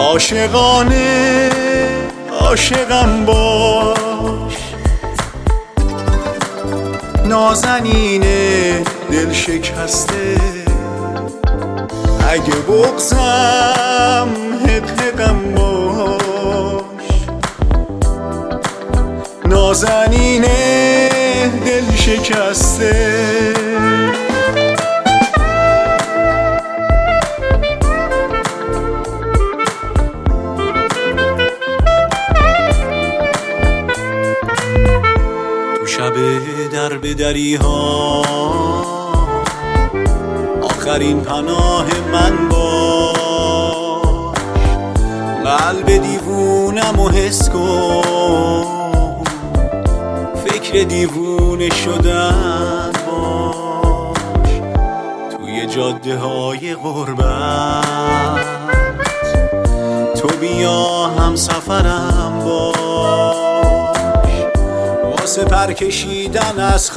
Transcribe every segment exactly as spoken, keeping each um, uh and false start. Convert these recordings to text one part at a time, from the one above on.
عاشقانه عاشقم باش، نازنینه دل شکسته، اگه بغضم حق حقم باش، نازنینه دل شکسته. شب در بدری ها آخرین پناه من باش، قلب دیوونم و حس کن، فکر دیوونه شدن باش، توی جاده های غربت تو بیا هم سفرم باش، سپر کشیدن از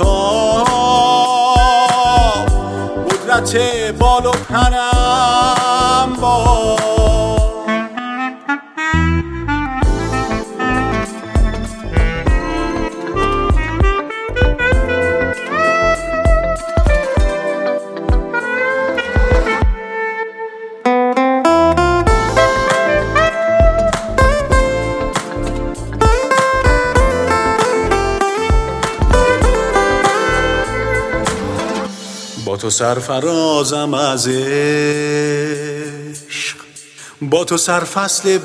خواب قدرت بال و پرم با. با تو سرفرازم از عشق، با تو سرفصل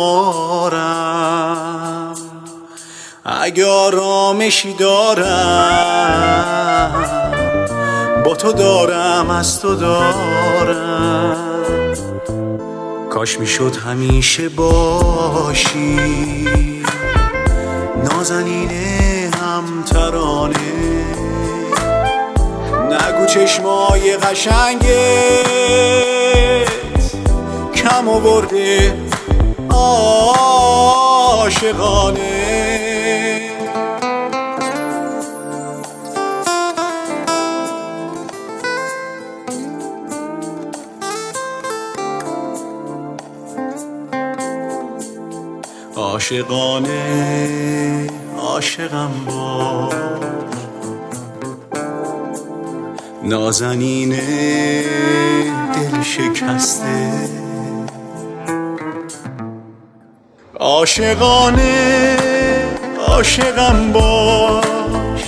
بهارم، اگه آرامشی دارم با تو دارم، از تو دارم، کاش میشد همیشه باشی، نازنینه هم ترانه، نگو چشمای قشنگت کم آورده عاشقانه. عاشقانه عاشقم باش، نازنینه دل شکسته، عاشقانه عاشقم باش،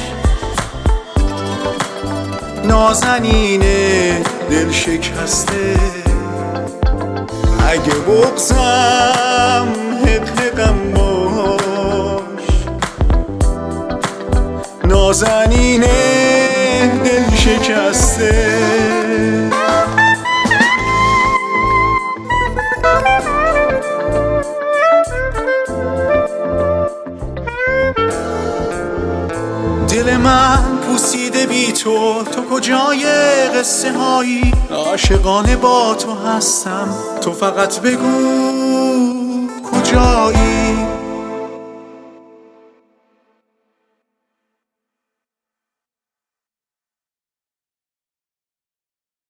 نازنینه دل شکسته، اگه بغضم حق حقم باش، نازنینه دل شکسته. دل من پوسیده بی تو، تو کجای قصه هایی؟ عاشقانه با تو هستم، تو فقط بگو